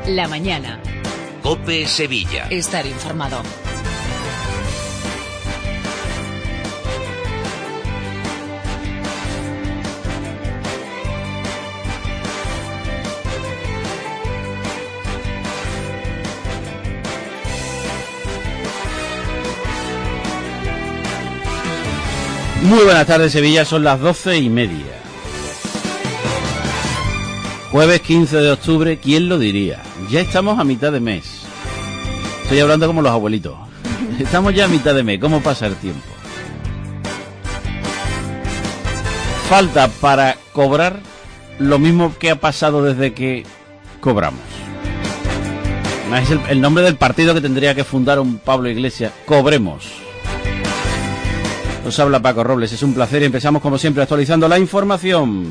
La mañana. COPE Sevilla. Estar informado. Muy buenas tardes, Sevilla, son las 12:30. Jueves 15 de octubre, ¿quién lo diría? Ya estamos a mitad de mes. Estoy hablando como los abuelitos. Estamos ya a mitad de mes, ¿cómo pasa el tiempo? Falta para cobrar lo mismo que ha pasado desde que cobramos. Es el nombre del partido que tendría que fundar un Pablo Iglesias. Cobremos. Nos habla Paco Robles, es un placer y empezamos como siempre actualizando la información.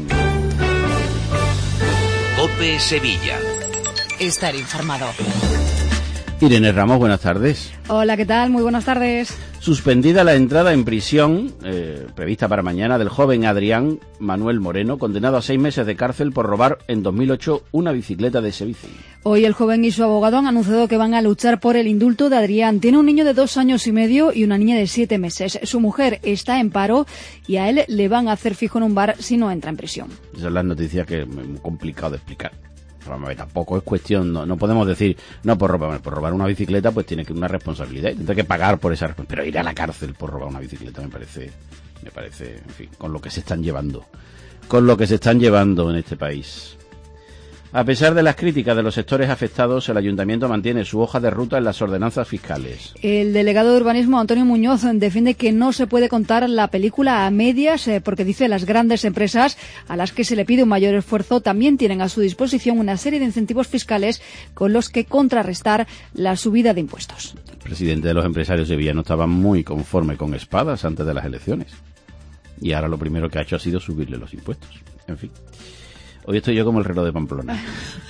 COPE Sevilla. Estar informado. Irene Ramos, buenas tardes. Hola, ¿qué tal? Muy buenas tardes. Suspendida la entrada en prisión, prevista para mañana, del joven Adrián Manuel Moreno, condenado a 6 meses de cárcel por robar en 2008 una bicicleta de Sevici. Hoy el joven y su abogado han anunciado que van a luchar por el indulto de Adrián. Tiene un niño de 2 años y medio y una niña de 7 meses. Su mujer está en paro y a él le van a hacer fijo en un bar si no entra en prisión. Esas son las noticias que es muy complicado de explicar. Tampoco es cuestión, no podemos decir, no, por robar una bicicleta pues tiene que una responsabilidad, tiene que pagar por esa responsabilidad, pero ir a la cárcel por robar una bicicleta me parece, en fin, con lo que se están llevando en este país. A pesar de las críticas de los sectores afectados, el Ayuntamiento mantiene su hoja de ruta en las ordenanzas fiscales. El delegado de Urbanismo, Antonio Muñoz, defiende que no se puede contar la película a medias porque dice las grandes empresas a las que se le pide un mayor esfuerzo también tienen a su disposición una serie de incentivos fiscales con los que contrarrestar la subida de impuestos. El presidente de los empresarios sevillanos estaba muy conforme con Espadas antes de las elecciones y ahora lo primero que ha hecho ha sido subirle los impuestos. En fin. Hoy estoy yo como el reloj de Pamplona.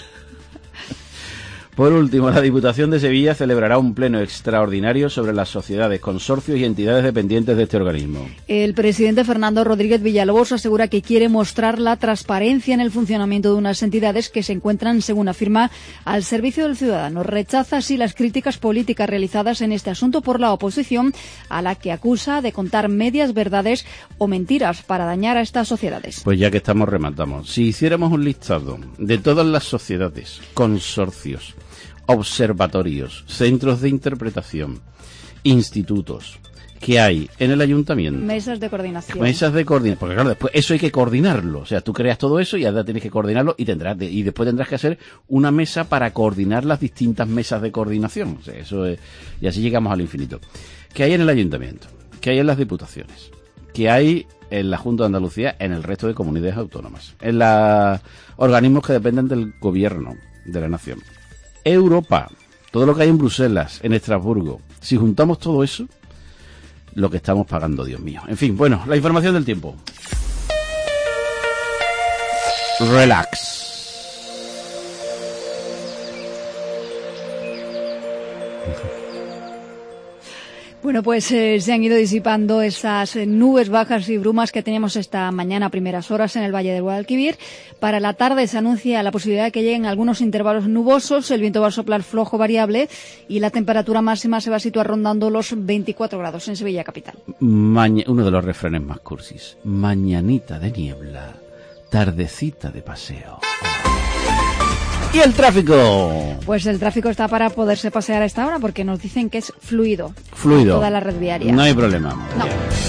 Por último, la Diputación de Sevilla celebrará un pleno extraordinario sobre las sociedades, consorcios y entidades dependientes de este organismo. El presidente Fernando Rodríguez Villalobos asegura que quiere mostrar la transparencia en el funcionamiento de unas entidades que se encuentran, según afirma, al servicio del ciudadano. Rechaza así las críticas políticas realizadas en este asunto por la oposición, a la que acusa de contar medias verdades o mentiras para dañar a estas sociedades. Pues ya que estamos, rematamos. Si hiciéramos un listado de todas las sociedades, consorcios, observatorios, centros de interpretación, institutos que hay en el ayuntamiento. Mesas de coordinación. Porque claro, después eso hay que coordinarlo. O sea, tú creas todo eso y ahora tienes que coordinarlo y después tendrás que hacer una mesa para coordinar las distintas mesas de coordinación. O sea, eso es, y así llegamos al infinito. ¿Qué hay en el ayuntamiento? ¿Qué hay en las diputaciones? ¿Qué hay en la Junta de Andalucía? En el resto de comunidades autónomas. En los organismos que dependen del gobierno de la nación. Europa, todo lo que hay en Bruselas, en Estrasburgo. Si juntamos todo eso, lo que estamos pagando, Dios mío. En fin, bueno, la información del tiempo. Relax. Bueno, pues se han ido disipando esas nubes bajas y brumas que teníamos esta mañana a primeras horas en el Valle del Guadalquivir. Para la tarde se anuncia la posibilidad de que lleguen algunos intervalos nubosos, el viento va a soplar flojo variable y la temperatura máxima se va a situar rondando los 24 grados en Sevilla capital. Uno de los refranes más cursis. Mañanita de niebla, tardecita de paseo. ¿Y el tráfico? Pues el tráfico está para poderse pasear a esta hora porque nos dicen que es fluido. Toda la red viaria. No hay problema. No.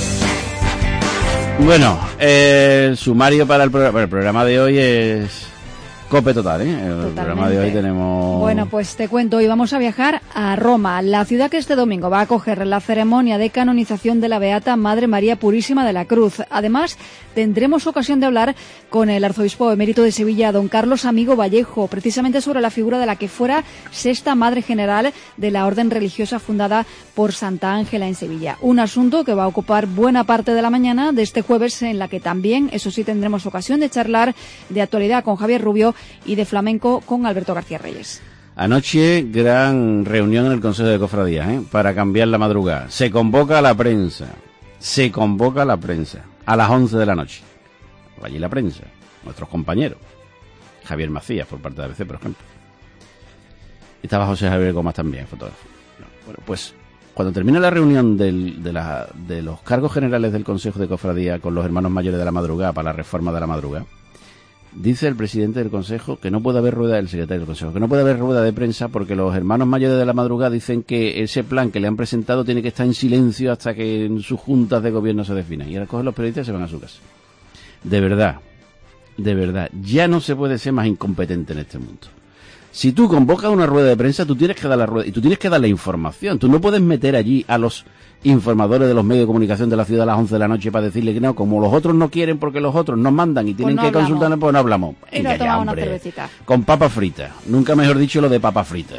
Bueno, el sumario para el programa de hoy es COPE total, ¿eh? El programa de hoy tenemos... Bueno, pues te cuento, hoy vamos a viajar a Roma, la ciudad que este domingo va a acoger la ceremonia de canonización de la Beata Madre María Purísima de la Cruz. Además, tendremos ocasión de hablar con el arzobispo emérito de Sevilla, don Carlos Amigo Vallejo, precisamente sobre la figura de la que fuera sexta Madre General de la orden religiosa fundada por Santa Ángela en Sevilla. Un asunto que va a ocupar buena parte de la mañana de este jueves, en la que también, eso sí, tendremos ocasión de charlar de actualidad con Javier Rubio y de flamenco con Alberto García Reyes. Anoche, gran reunión en el Consejo de Cofradías, para cambiar la madrugada. Se convoca a la prensa a las 11 de la noche. Allí la prensa, nuestros compañeros. Javier Macías, por parte de ABC, por ejemplo. Estaba José Javier Gómez también, fotógrafo. Bueno, pues cuando termina la reunión de los cargos generales del Consejo de Cofradía con los hermanos mayores de la Madrugada para la reforma de la Madrugada, dice el presidente del Consejo que no puede haber rueda, el secretario del Consejo, que no puede haber rueda de prensa porque los hermanos mayores de la Madrugada dicen que ese plan que le han presentado tiene que estar en silencio hasta que en sus juntas de gobierno se defina. Y ahora cogen los periodistas y se van a su casa. De verdad, ya no se puede ser más incompetente en este mundo. Si tú convocas una rueda de prensa, tú tienes que dar la rueda y tú tienes que dar la información. Tú no puedes meter allí a los informadores de los medios de comunicación de la ciudad a las 11 de la noche para decirle que no, como los otros no quieren porque los otros nos mandan y tienen pues no que consultarnos, pues no hablamos. Venga, ya, hombre. Una cervecita. Con papa frita. Nunca mejor dicho lo de papa frita.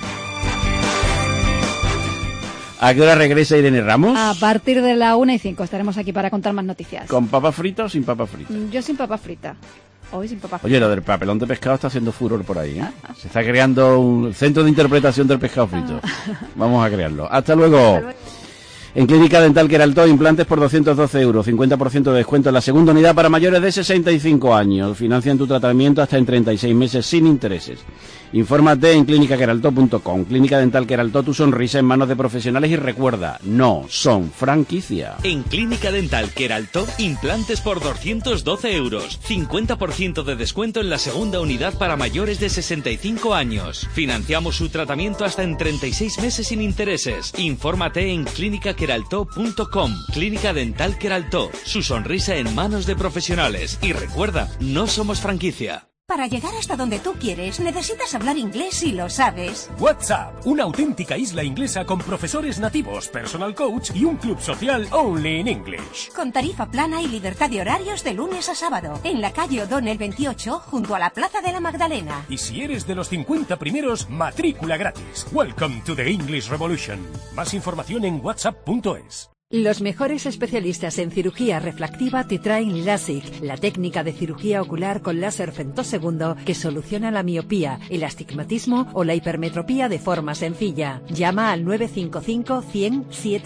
¿A qué hora regresa Irene Ramos? A partir de la 1:05 estaremos aquí para contar más noticias. ¿Con papa frita o sin papa frita? Yo sin papa frita. Hoy sin papa frita. Oye, lo del papelón de pescado está haciendo furor por ahí, ¿eh? Se está creando un centro de interpretación del pescado frito. Vamos a crearlo. Hasta luego. En Clínica Dental Queraltó, implantes por 212 euros, 50% de descuento en la segunda unidad para mayores de 65 años. Financian tu tratamiento hasta en 36 meses sin intereses. Infórmate en clinicaqueraltó.com. Clínica Dental Queraltó, tu sonrisa en manos de profesionales y recuerda, no son franquicia. En Clínica Dental Queraltó, implantes por 212 euros, 50% de descuento en la segunda unidad para mayores de 65 años. Financiamos su tratamiento hasta en 36 meses sin intereses. Infórmate en clinicaqueraltó.com. Clínica Dental Queraltó, su sonrisa en manos de profesionales. Y recuerda, no somos franquicia. Para llegar hasta donde tú quieres, necesitas hablar inglés y lo sabes. WhatsApp, una auténtica isla inglesa con profesores nativos, personal coach y un club social only in English. Con tarifa plana y libertad de horarios de lunes a sábado. En la calle O'Donnell 28, junto a la Plaza de la Magdalena. Y si eres de los 50 primeros, matrícula gratis. Welcome to the English Revolution. Más información en whatsapp.es. Los mejores especialistas en cirugía refractiva te traen LASIK, la técnica de cirugía ocular con láser femtosegundo que soluciona la miopía, el astigmatismo o la hipermetropía de forma sencilla. Llama al 955 100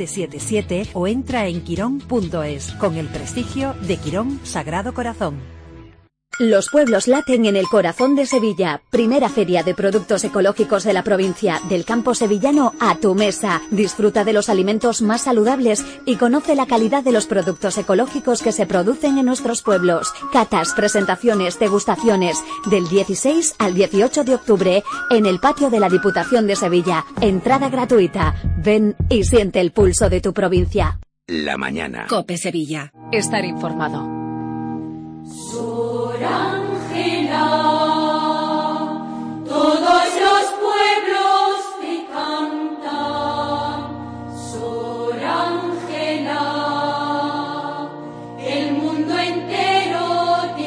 777 o entra en quirón.es con el prestigio de Quirón Sagrado Corazón. Los pueblos laten en el corazón de Sevilla. Primera feria de productos ecológicos de la provincia, del campo sevillano a tu mesa. Disfruta de los alimentos más saludables y conoce la calidad de los productos ecológicos que se producen en nuestros pueblos. Catas, presentaciones, degustaciones. Del 16 al 18 de octubre en el patio de la Diputación de Sevilla. Entrada gratuita. Ven y siente el pulso de tu provincia. La mañana. COPE Sevilla. Estar informado. Sor Ángela, todos los pueblos te cantan. Sor Ángela, el mundo entero te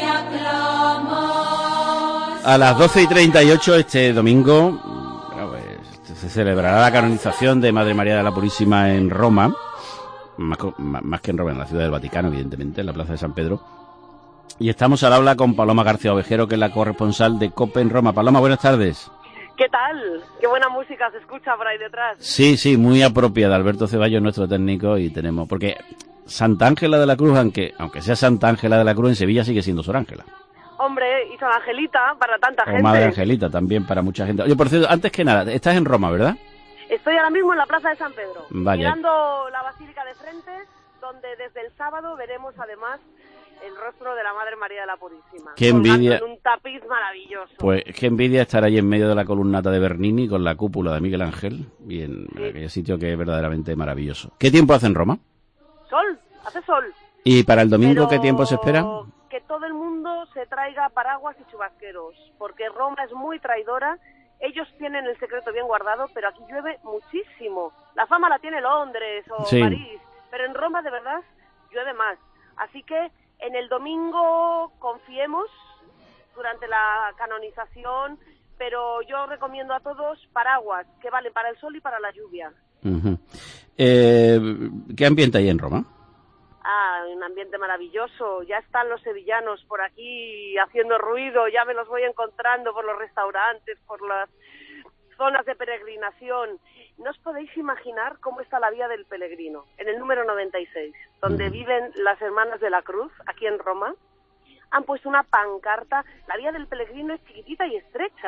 aclama. A las 12:38 este domingo se celebrará la canonización de Madre María de la Purísima en Roma, más que en Roma, en la Ciudad del Vaticano, evidentemente, en la Plaza de San Pedro. Y estamos al habla con Paloma García Ovejero, que es la corresponsal de COPE en Roma. Paloma, buenas tardes. ¿Qué tal? Qué buena música se escucha por ahí detrás. Sí, muy apropiada. Alberto Ceballos, nuestro técnico, y tenemos... Porque Santa Ángela de la Cruz, aunque sea Santa Ángela de la Cruz, en Sevilla sigue siendo Sor Ángela. Hombre, y San Angelita para tanta gente. O Madre Angelita también para mucha gente. Oye, por cierto, antes que nada, estás en Roma, ¿verdad? Estoy ahora mismo en la Plaza de San Pedro, Vaya. mirando la Basílica de frente, donde desde el sábado veremos además el rostro de la Madre María de la Purísima. Qué envidia. En un tapiz maravilloso. Pues qué envidia estar ahí en medio de la columnata de Bernini con la cúpula de Miguel Ángel y en aquel sitio que es verdaderamente maravilloso. ¿Qué tiempo hace en Roma? Sol, hace sol. ¿Y para el domingo Pero qué tiempo se espera? Que todo el mundo se traiga paraguas y chubasqueros, porque Roma es muy traidora. Ellos tienen el secreto bien guardado, pero aquí llueve muchísimo. La fama la tiene Londres o París, pero en Roma de verdad llueve más. Así que en el domingo confiemos durante la canonización, pero yo recomiendo a todos paraguas, que valen para el sol y para la lluvia. Uh-huh. ¿Qué ambiente hay en Roma? Un ambiente maravilloso. Ya están los sevillanos por aquí haciendo ruido, ya me los voy encontrando por los restaurantes, por las zonas de peregrinación. No os podéis imaginar cómo está la Vía del Peregrino, en el número 96, donde viven las Hermanas de la Cruz, aquí en Roma. Han puesto una pancarta. La Vía del Peregrino es chiquitita y estrecha,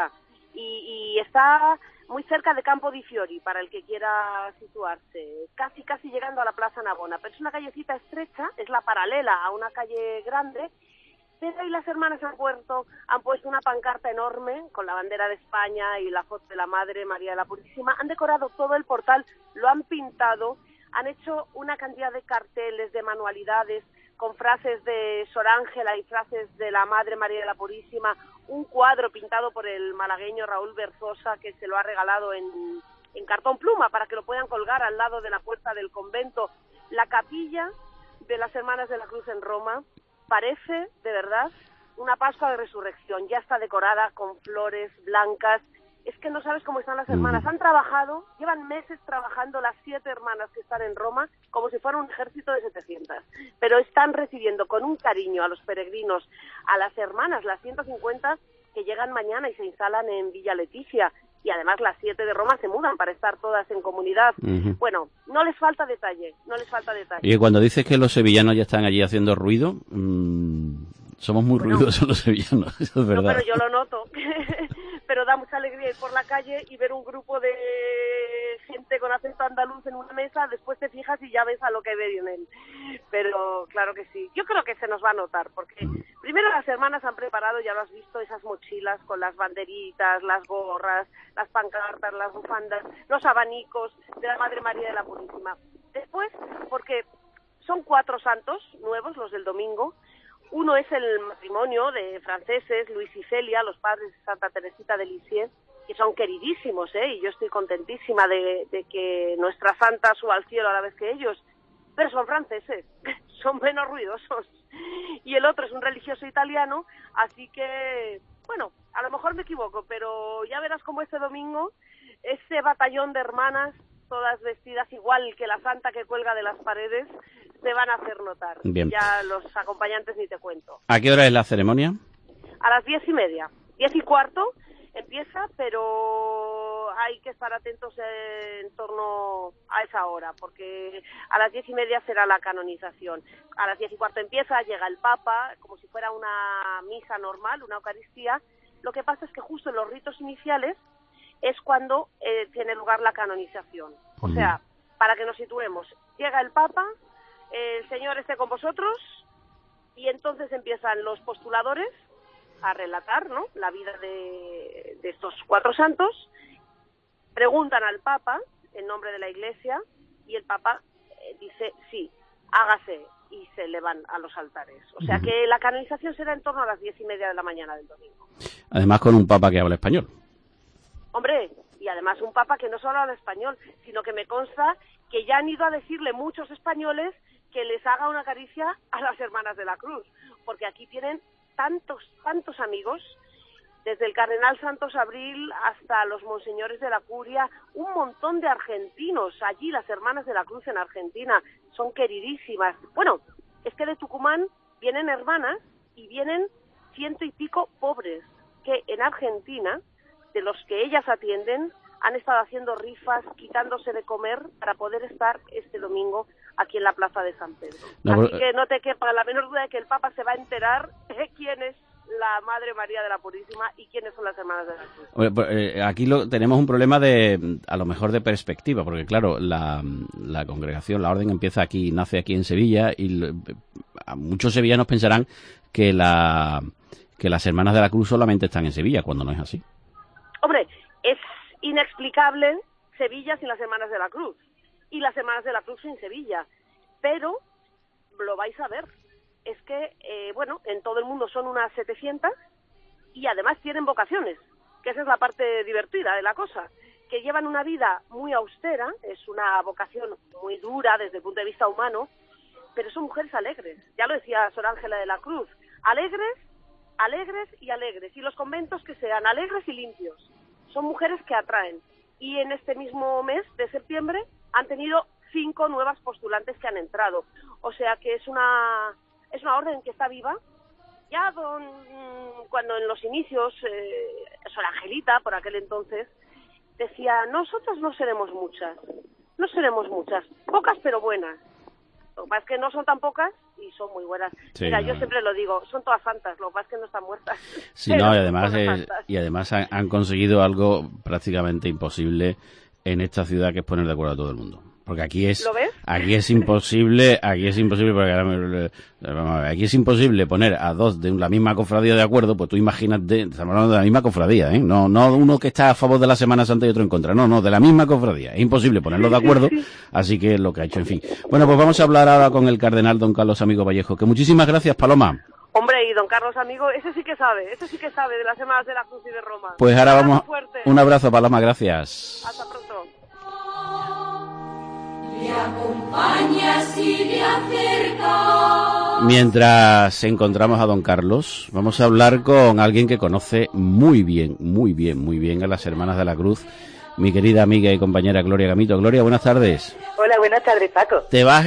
y está muy cerca de Campo di Fiori, para el que quiera situarse, casi llegando a la Plaza Navona, pero es una callecita estrecha, es la paralela a una calle grande, pero ahí las hermanas han puesto una pancarta enorme con la bandera de España y la foto de la Madre María de la Purísima, han decorado todo el portal, lo han pintado, han hecho una cantidad de carteles, de manualidades, con frases de Sor Ángela y frases de la Madre María de la Purísima, un cuadro pintado por el malagueño Raúl Berzosa, que se lo ha regalado en cartón pluma para que lo puedan colgar al lado de la puerta del convento. La capilla de las Hermanas de la Cruz en Roma parece, de verdad, una Pascua de Resurrección. Ya está decorada con flores blancas. Es que no sabes cómo están las hermanas. Han trabajado, llevan meses trabajando las 7 hermanas que están en Roma como si fuera un ejército de 700. Pero están recibiendo con un cariño a los peregrinos, a las hermanas, las 150 que llegan mañana y se instalan en Villa Leticia. Y además las 7 de Roma se mudan para estar todas en comunidad. Bueno, no les falta detalle, no les falta detalle. Y cuando dices que los sevillanos ya están allí haciendo ruido, somos muy ruidosos los sevillanos, eso es verdad. No, pero yo lo noto. Pero da mucha alegría ir por la calle y ver un grupo de gente con acento andaluz en una mesa, después te fijas y ya ves a lo que vienen. Pero claro que sí. Yo creo que se nos va a notar, porque primero las hermanas han preparado, ya lo has visto, esas mochilas con las banderitas, las gorras, las pancartas, las bufandas, los abanicos de la Madre María de la Purísima. Después, porque son 4 santos nuevos, los del domingo. Uno es el matrimonio de franceses, Luis y Celia, los padres de Santa Teresita de Lisieux, que son queridísimos, y yo estoy contentísima de que nuestra santa suba al cielo a la vez que ellos, pero son franceses, son menos ruidosos. Y el otro es un religioso italiano, así que, bueno, a lo mejor me equivoco, pero ya verás cómo este domingo, ese batallón de hermanas, todas vestidas igual que la santa que cuelga de las paredes, se van a hacer notar. Bien. Ya los acompañantes ni te cuento. ¿A qué hora es la ceremonia? A las 10:30. 10:15 empieza, pero hay que estar atentos en torno a esa hora, porque a las 10:30 será la canonización. A las 10:15 empieza, llega el Papa, como si fuera una misa normal, una Eucaristía. Lo que pasa es que justo en los ritos iniciales es cuando tiene lugar la canonización. O sea, para que nos situemos, llega el Papa, el Señor esté con vosotros, y entonces empiezan los postuladores a relatar, ¿no?, la vida de estos 4 santos, preguntan al Papa en nombre de la Iglesia, y el Papa dice, sí, hágase, y se elevan a los altares. O sea que la canonización será en torno a las 10:30 de la mañana del domingo. Además con un Papa que habla español. Hombre, y además un Papa que no solo habla español, sino que me consta que ya han ido a decirle muchos españoles que les haga una caricia a las Hermanas de la Cruz, porque aquí tienen tantos amigos, desde el cardenal Santos Abril hasta los monseñores de la Curia, un montón de argentinos. Allí las Hermanas de la Cruz en Argentina son queridísimas. Bueno, es que de Tucumán vienen hermanas y vienen 100 y pico pobres, que en Argentina, de los que ellas atienden, han estado haciendo rifas, quitándose de comer para poder estar este domingo aquí en la Plaza de San Pedro. Así que no te quepa la menor duda de que el Papa se va a enterar de quién es la Madre María de la Purísima y quiénes son las Hermanas de la Cruz. Aquí tenemos un problema a lo mejor de perspectiva, porque claro, la congregación, la orden nace aquí en Sevilla, y muchos sevillanos pensarán que las Hermanas de la Cruz solamente están en Sevilla, cuando no es así. Hombre, es inexplicable Sevilla sin las Hermanas de la Cruz, y las Hermanas de la Cruz sin Sevilla, pero lo vais a ver. Es que, en todo el mundo son unas 700 y además tienen vocaciones, que esa es la parte divertida de la cosa, que llevan una vida muy austera, es una vocación muy dura desde el punto de vista humano, pero son mujeres alegres. Ya lo decía Sor Ángela de la Cruz, alegres y alegres, y los conventos que sean alegres y limpios. Son mujeres que atraen. Y en este mismo mes de septiembre han tenido 5 nuevas postulantes que han entrado. O sea que es una orden que está viva. Ya cuando en los inicios, Sor Angelita, por aquel entonces, decía, nosotros no seremos muchas, pocas pero buenas. Lo que pasa es que no son tan pocas y son muy buenas. Sí, Mira, no, yo no. siempre lo digo, son todas santas, lo que pasa es que no están muertas. Sí, Pero no, y son además, todas santas. han conseguido algo prácticamente imposible en esta ciudad, que es poner de acuerdo a todo el mundo. Porque aquí es imposible, porque vamos a ver, aquí es imposible poner a dos de la misma cofradía de acuerdo. Pues tú imagínate, estamos hablando de la misma cofradía, ¿eh? No uno que está a favor de la Semana Santa y otro en contra, no, de la misma cofradía. Es imposible ponerlos de acuerdo, así que es lo que ha hecho, en fin. Bueno, pues vamos a hablar ahora con el cardenal don Carlos Amigo Vallejo, que muchísimas gracias, Paloma. Hombre, y don Carlos Amigo, ese sí que sabe de las Semanas de la Cruz y de Roma. Pues ahora vamos, fuerte. un abrazo, Paloma, gracias. Hasta pronto. Le acompañas y le acercas. Mientras encontramos a don Carlos, vamos a hablar con alguien que conoce muy bien a las Hermanas de la Cruz, mi querida amiga y compañera Gloria Gamito. Gloria, buenas tardes. Hola, buenas tardes, Paco. Te vas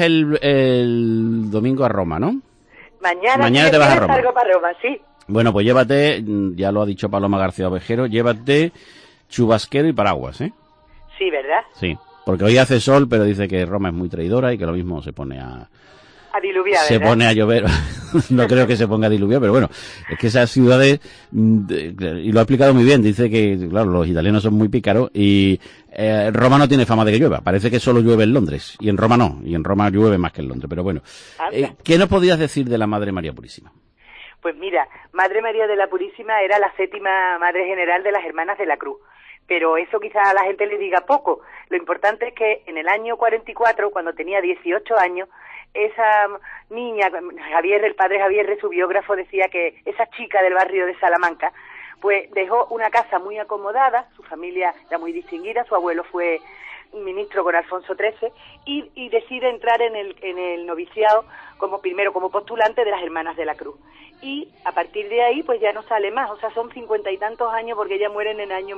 el domingo a Roma, ¿no? Mañana te vas a Roma. Salgo para Roma, sí. Bueno, pues llévate, ya lo ha dicho Paloma García Ovejero, llévate chubasquero y paraguas, ¿eh? Sí, ¿verdad? Sí, porque hoy hace sol, pero dice que Roma es muy traidora y que lo mismo se pone a diluviar, se ¿verdad? pone a llover. No creo que se ponga a diluviar, pero bueno, es que esas ciudades, y lo ha explicado muy bien, dice que, claro, los italianos son muy pícaros y Roma no tiene fama de que llueva, parece que solo llueve en Londres, y en Roma no, y en Roma llueve más que en Londres, pero bueno. ¿Qué nos podías decir de la Madre María Purísima? Pues mira, Madre María de la Purísima era la 7ª Madre General de las Hermanas de la Cruz, pero eso quizá a la gente le diga poco. Lo importante es que en el año 44, cuando tenía 18 años, esa niña, el padre Javier, su biógrafo, decía que esa chica del barrio de Salamanca, pues dejó una casa muy acomodada, su familia era muy distinguida, su abuelo fue ministro con Alfonso XIII, y decide entrar en el noviciado primero como postulante de las Hermanas de la Cruz. Y a partir de ahí, pues ya no sale más, o sea, son 50 y tantos años, porque ella muere en el año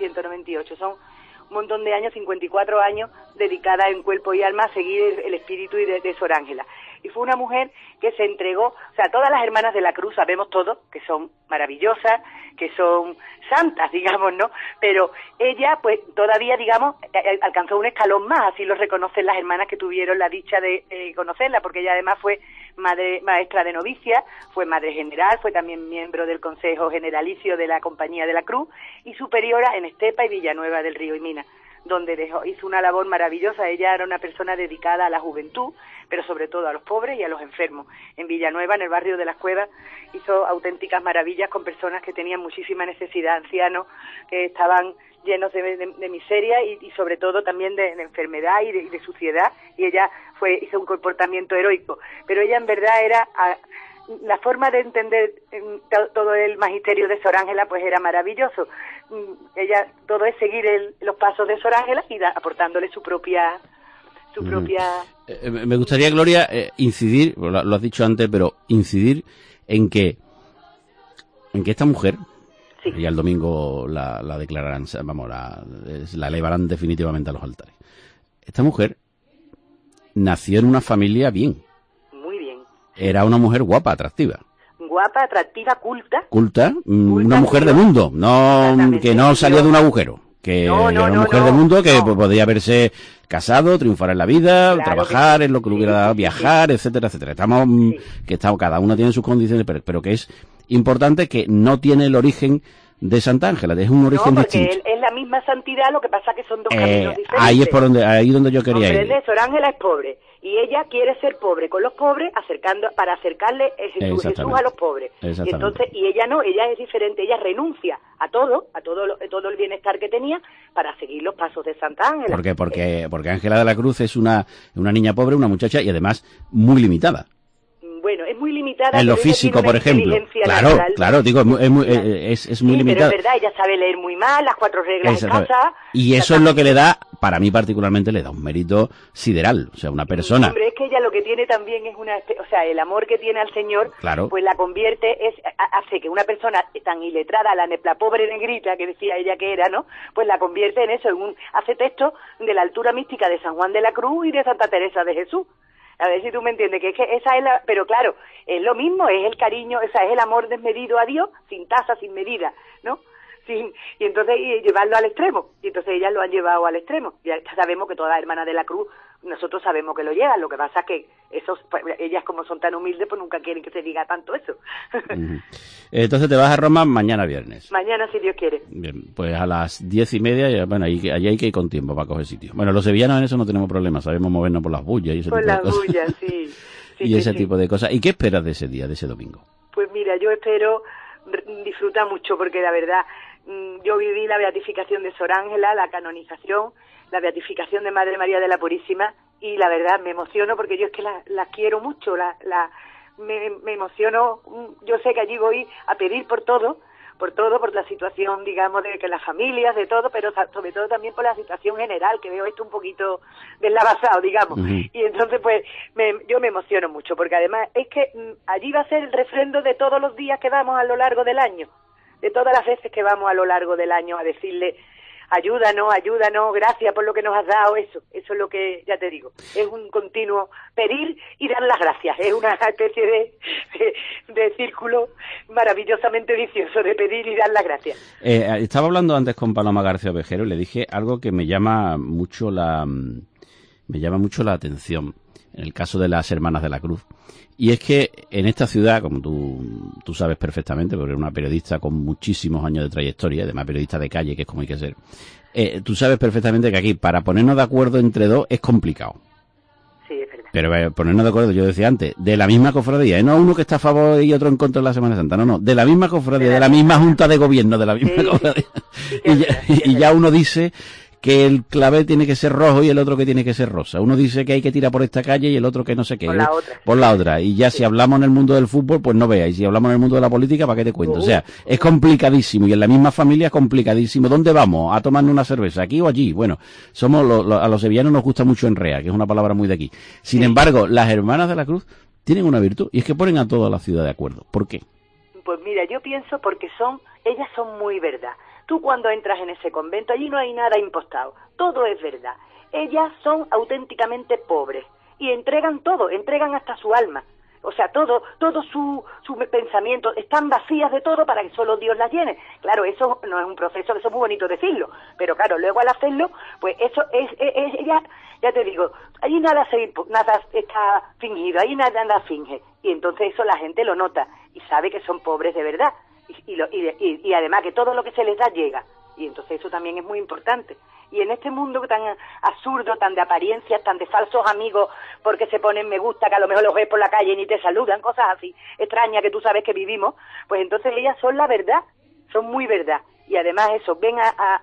1998, son un montón de años, 54 años, dedicada en cuerpo y alma a seguir el espíritu de Sor Ángela. Y fue una mujer que se entregó, o sea, todas las Hermanas de la Cruz sabemos todos que son maravillosas, que son santas, digamos, ¿no? Pero ella, pues, todavía, digamos, alcanzó un escalón más, así lo reconocen las hermanas que tuvieron la dicha de conocerla, porque ella además fue maestra de novicia, fue madre general, fue también miembro del Consejo Generalicio de la Compañía de la Cruz y superiora en Estepa y Villanueva del Río y Minas, donde hizo una labor maravillosa. Ella era una persona dedicada a la juventud, pero sobre todo a los pobres y a los enfermos. En Villanueva, en el barrio de las Cuevas, hizo auténticas maravillas con personas que tenían muchísima necesidad, ancianos que estaban llenos de miseria y sobre todo también de enfermedad y de suciedad, y ella hizo un comportamiento heroico. Pero ella en verdad era... la forma de entender todo el magisterio de Sor Ángela pues era maravilloso. Ella, todo es seguir los pasos de Sor Ángela y aportándole su propia... Me gustaría, Gloria, incidir, lo has dicho antes, pero incidir en que esta mujer, sí, ya el domingo la declararán, vamos, la elevarán definitivamente a los altares. Esta mujer nació en una familia bien. Muy bien. Era una mujer guapa, atractiva. Guapa, atractiva, culta. Culta, una mujer de mundo, que no salió de un agugero. Que era una mujer de mundo que podía haberse casado, triunfar en la vida, claro, trabajar en lo que le hubiera dado, viajar, etcétera, etcétera. Cada una tiene sus condiciones, pero que es importante que no tiene el origen de Santa Ángela, es un origen distinto. Es la misma santidad, lo que pasa que son dos caminos diferentes. Ahí donde yo quería ir. Sor Ángela es pobre y ella quiere ser pobre con los pobres, para acercarle Jesús a los pobres. Y ella no, ella es diferente, ella renuncia a todo el bienestar que tenía para seguir los pasos de Santa Ángela. Porque Ángela de la Cruz es una niña pobre, una muchacha y además muy limitada. Bueno, es muy limitada. En lo físico, por ejemplo. Claro, digo, es muy limitada. Pero es verdad, ella sabe leer muy mal, las 4 reglas de casa. Y eso es lo que le da, para mí particularmente, le da un mérito sideral. O sea, una persona... Hombre, es que ella lo que tiene también es el amor que tiene al Señor, claro, pues la convierte, hace que una persona tan iletrada, la pobre negrita que decía ella que era, ¿no? Pues la convierte en eso, hace texto de la altura mística de San Juan de la Cruz y de Santa Teresa de Jesús. A ver si tú me entiendes, que es que esa es pero claro, es lo mismo, es el cariño, es el amor desmedido a Dios, sin tasa, sin medida, ¿no? y entonces llevarlo al extremo. Y entonces ellas lo han llevado al extremo. Ya sabemos que todas las hermanas de la Cruz, nosotros sabemos que lo llevan. Lo que pasa es que ellas, como son tan humildes, pues nunca quieren que se diga tanto eso. Entonces te vas a Roma mañana viernes. Mañana, si Dios quiere. Bien, pues a las 10:30, bueno, allí hay que ir con tiempo para coger sitio. Bueno, los sevillanos en eso no tenemos problema, sabemos movernos por las bullas y ese tipo de cosas. Por las bullas, sí. Y ese tipo de cosas. ¿Y qué esperas de ese día, de ese domingo? Pues mira, yo espero disfrutar mucho, porque la verdad, yo viví la beatificación de Sor Ángela, la canonización, la beatificación de Madre María de la Purísima, y la verdad me emociono porque yo es que la quiero mucho, me emociono. Yo sé que allí voy a pedir por todo, por la situación, digamos, de que las familias, de todo, pero sobre todo también por la situación general, que veo esto un poquito deslavazado, digamos. Y entonces, pues, yo me emociono mucho, porque además es que allí va a ser el refrendo de todos los días que vamos a lo largo del año, de todas las veces que vamos a lo largo del año a decirle: ayúdanos, gracias por lo que nos has dado. Eso es lo que, ya te digo, es un continuo pedir y dar las gracias. Es una especie de círculo maravillosamente vicioso de pedir y dar las gracias. Estaba hablando antes con Paloma García Ovejero y le dije algo que me llama mucho la atención en el caso de las Hermanas de la Cruz. Y es que en esta ciudad, como tú sabes perfectamente, porque eres una periodista con muchísimos años de trayectoria, además periodista de calle, que es como hay que ser, tú sabes perfectamente que aquí, para ponernos de acuerdo entre dos, es complicado. Sí, es verdad. Pero ponernos de acuerdo, yo decía antes, de la misma cofradía, no uno que está a favor y otro en contra de la Semana Santa, no, de la misma cofradía, de la misma junta de gobierno, de la misma cofradía. Y ya uno dice que el clavel tiene que ser rojo y el otro que tiene que ser rosa. Uno dice que hay que tirar por esta calle y el otro que no sé qué. Por la otra. Y ya si hablamos en el mundo del fútbol, pues no veas. Y si hablamos en el mundo de la política, ¿para qué te cuento? O sea, es complicadísimo. Y en la misma familia es complicadísimo. ¿Dónde vamos? ¿A tomarnos una cerveza? ¿Aquí o allí? Bueno, a los sevillanos nos gusta mucho enrea, que es una palabra muy de aquí. Sin embargo, las Hermanas de la Cruz tienen una virtud, y es que ponen a toda la ciudad de acuerdo. ¿Por qué? Pues mira, yo pienso porque ellas son muy verdad. Tú cuando entras en ese convento, allí no hay nada impostado, todo es verdad. Ellas son auténticamente pobres y entregan todo, entregan hasta su alma. O sea, todo su pensamiento, están vacías de todo para que solo Dios las llene. Claro, eso no es un proceso, eso es muy bonito decirlo, pero claro, luego al hacerlo, pues eso es ya te digo, allí nada está fingido, allí nada finge. Y entonces eso la gente lo nota y sabe que son pobres de verdad. Y además que todo lo que se les da llega, y entonces eso también es muy importante. Y en este mundo tan absurdo, tan de apariencias, tan de falsos amigos porque se ponen me gusta, que a lo mejor los ves por la calle y ni te saludan, cosas así extrañas que tú sabes que vivimos, pues entonces ellas son la verdad, son muy verdad. Y además eso, ven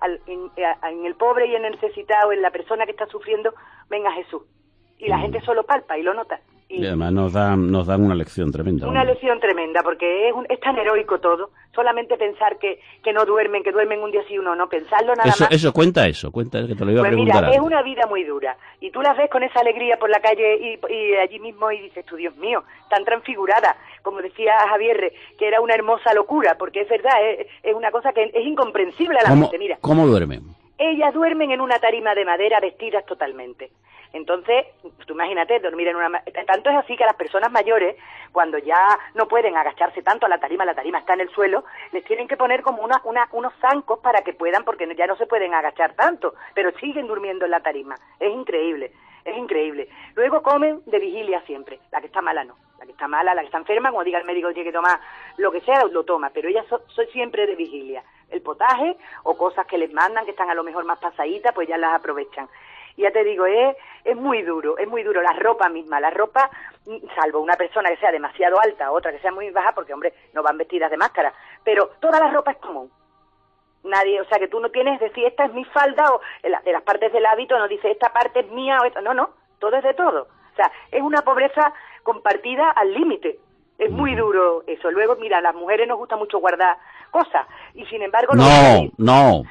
en el pobre y en el necesitado, en la persona que está sufriendo, ven a Jesús. Y la gente solo palpa y lo nota. Y además nos dan una lección tremenda. Una lección tremenda, porque es tan heroico todo. Solamente pensar que no duermen, que duermen un día sí uno no, pensarlo nada más. Cuenta que te lo iba a preguntar. Pues mira, antes. Es una vida muy dura. Y tú las ves con esa alegría por la calle y allí mismo y dices tú, Dios mío, tan transfigurada. Como decía Javier, que era una hermosa locura, porque es verdad, es una cosa que es incomprensible a la mente. Mira, ¿cómo duermen? Ellas duermen en una tarima de madera vestidas totalmente. Entonces, tú imagínate dormir en una... Tanto es así que a las personas mayores, cuando ya no pueden agacharse tanto a la tarima está en el suelo, les tienen que poner como unos zancos para que puedan, porque ya no se pueden agachar tanto, pero siguen durmiendo en la tarima. Es increíble. Luego comen de vigilia siempre. La que está mala no. La que está mala, la que está enferma, como diga el médico, tiene que tomar lo que sea, lo toma. Pero ellas son siempre de vigilia. El potaje o cosas que les mandan, que están a lo mejor más pasaditas, pues ya las aprovechan. Y ya te digo, es muy duro. La ropa misma, salvo una persona que sea demasiado alta, otra que sea muy baja, porque, hombre, no van vestidas de máscara. Pero toda la ropa es común. Nadie, o sea, que tú no tienes decir, esta es mi falda, o de las partes del hábito no dice, esta parte es mía, o esta, no, todo es de todo. O sea, es una pobreza compartida al límite. Es muy duro eso. Luego, mira, a las mujeres nos gusta mucho guardar cosas, y sin embargo... No.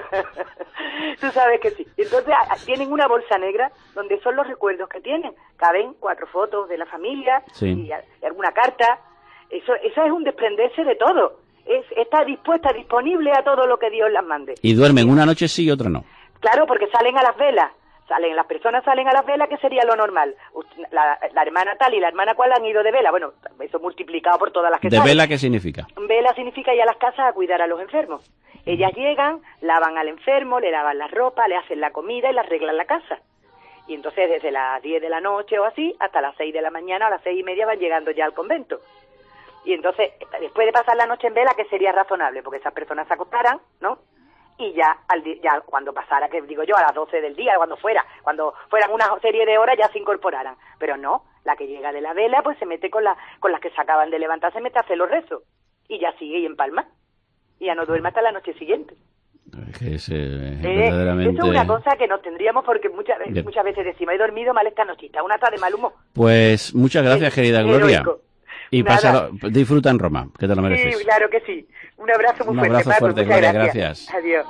Tú sabes que sí. Entonces, tienen una bolsa negra donde son los recuerdos que tienen. Caben 4 fotos de la familia, y alguna carta. Eso es un desprenderse de todo. Está disponible a todo lo que Dios las mande. Y duermen una noche sí y otra no. Claro, porque salen a las velas. las personas salen a las velas, que sería lo normal. La hermana tal y la hermana cual han ido de vela. Bueno, eso multiplicado por todas las que ¿De salen. vela qué significa? Vela significa ir a las casas a cuidar a los enfermos. Ellas llegan, lavan al enfermo, le lavan la ropa, le hacen la comida y le arreglan la casa. Y entonces desde las 10 de la noche o así, hasta las 6 de la mañana, a las 6:30 van llegando ya al convento. Y entonces, después de pasar la noche en vela, que sería razonable, porque esas personas se acostaran, ¿no? Y ya cuando pasara, que digo yo, a las 12 del día, cuando fueran una serie de horas, ya se incorporaran. Pero no, la que llega de la vela, pues se mete con las que se acaban de levantar, se mete a hacer los rezos. Y ya sigue y empalma. Y ya no duerme hasta la noche siguiente. Es verdaderamente... Eso es una cosa que nos tendríamos, porque muchas veces decimos, he dormido mal esta nochita, una está de mal humor. Pues muchas gracias, querida Gloria. Y disfruta en Roma, que te lo mereces. Sí, claro que sí. Un abrazo muy fuerte, Un abrazo fuerte, Muchas Gloria, gracias. Adiós.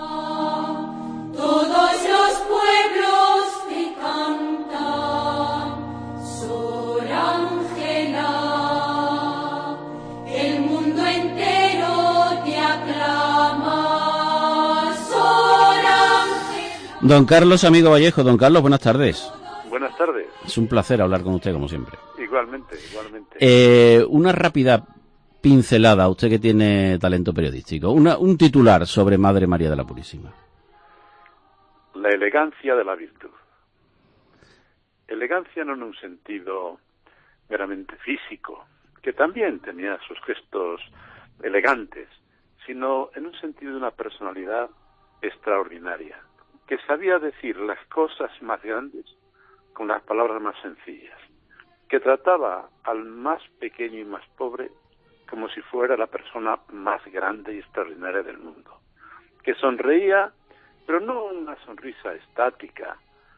Todos los pueblos te cantan, Sor Ángela, el mundo entero te aclama, Sor Ángela. Don Carlos, amigo Vallejo. Don Carlos, buenas tardes. Buenas tardes. Es un placer hablar con usted, como siempre. Igualmente, igualmente. Una rápida pincelada, usted que tiene talento periodístico. Un titular sobre Madre María de la Purísima. La elegancia de la virtud. Elegancia no en un sentido meramente físico, que también tenía sus gestos elegantes, sino en un sentido de una personalidad extraordinaria, que sabía decir las cosas más grandes con las palabras más sencillas, que trataba al más pequeño y más pobre como si fuera la persona más grande y extraordinaria del mundo, que sonreía, pero no una sonrisa estática,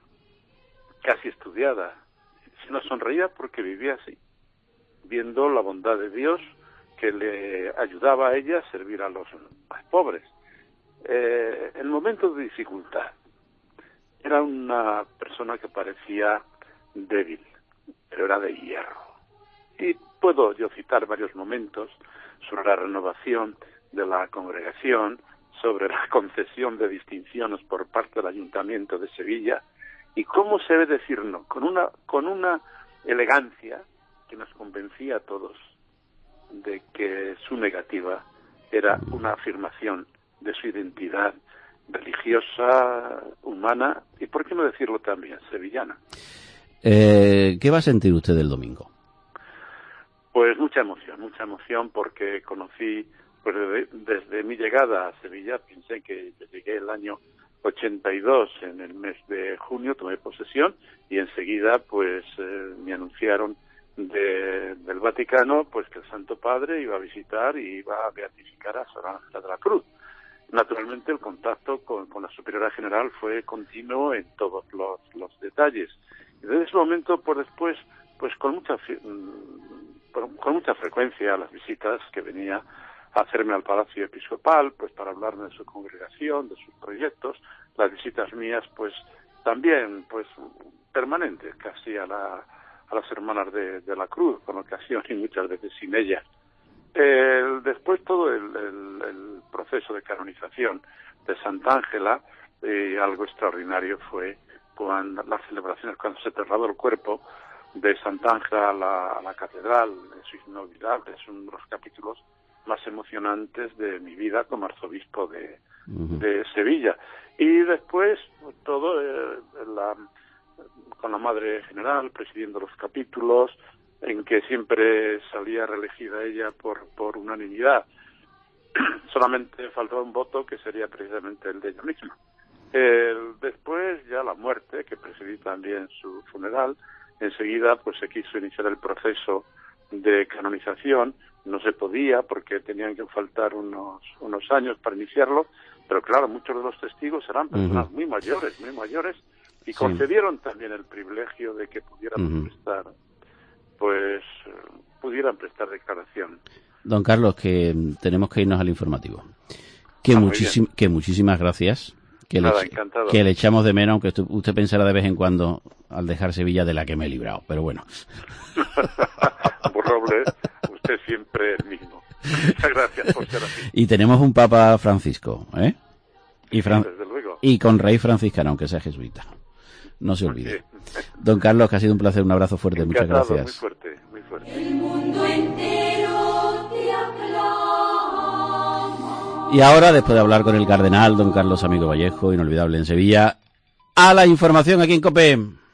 casi estudiada, sino sonreía porque vivía así, viendo la bondad de Dios que le ayudaba a ella a servir a los más pobres. En momentos de dificultad, era una persona que parecía débil, pero era de hierro. Y puedo yo citar varios momentos sobre la renovación de la congregación, sobre la concesión de distinciones por parte del Ayuntamiento de Sevilla, y cómo se debe decir no, con una elegancia que nos convencía a todos de que su negativa era una afirmación de su identidad religiosa, humana, y por qué no decirlo también, sevillana. ¿Qué va a sentir usted el domingo? Pues mucha emoción, porque conocí, pues desde mi llegada a Sevilla, pensé que llegué el año 82, en el mes de junio, tomé posesión, y enseguida pues me anunciaron del Vaticano pues que el Santo Padre iba a visitar y iba a beatificar a Sor Ángela de la Cruz. Naturalmente el contacto con la Superiora General fue continuo en todos los detalles. Y desde ese momento, pues después, pues con mucha frecuencia las visitas que venía a hacerme al Palacio Episcopal, pues para hablarme de su congregación, de sus proyectos, las visitas mías, pues también, pues permanentes, casi a las hermanas de la Cruz, con ocasión y muchas veces sin ellas. Después todo el proceso de canonización de Santa Ángela, algo extraordinario fue cuando las celebraciones, cuando se trasladó el cuerpo de Santa Ángela a la catedral. Eso es inolvidable, es uno de los capítulos más emocionantes de mi vida como arzobispo de Sevilla. Y después todo con la Madre General presidiendo los capítulos, en que siempre salía reelegida ella por unanimidad. Solamente faltaba un voto que sería precisamente el de ella misma. Después ya la muerte, que presidí también su funeral. Enseguida pues se quiso iniciar el proceso de canonización. No se podía porque tenían que faltar unos años para iniciarlo, pero claro, muchos de los testigos eran personas muy mayores, y concedieron también el privilegio de que pudieran prestar declaración. Don Carlos, que tenemos que irnos al informativo. Que muchísimas gracias. Que le echamos de menos, aunque usted pensará de vez en cuando al dejar Sevilla de la que me he librado, pero bueno. Por Robles, usted siempre el mismo. Muchas gracias por ser así. Y tenemos un Papa Francisco, ¿eh? Desde luego. Y con rey franciscano, aunque sea jesuita. No se olvide. Don Carlos, que ha sido un placer, un abrazo fuerte, Encantado, muchas gracias. Muy fuerte, muy fuerte. El mundo entero te aclama. Y ahora, después de hablar con el cardenal, don Carlos Amigo Vallejo, inolvidable en Sevilla, a la información aquí en COPE.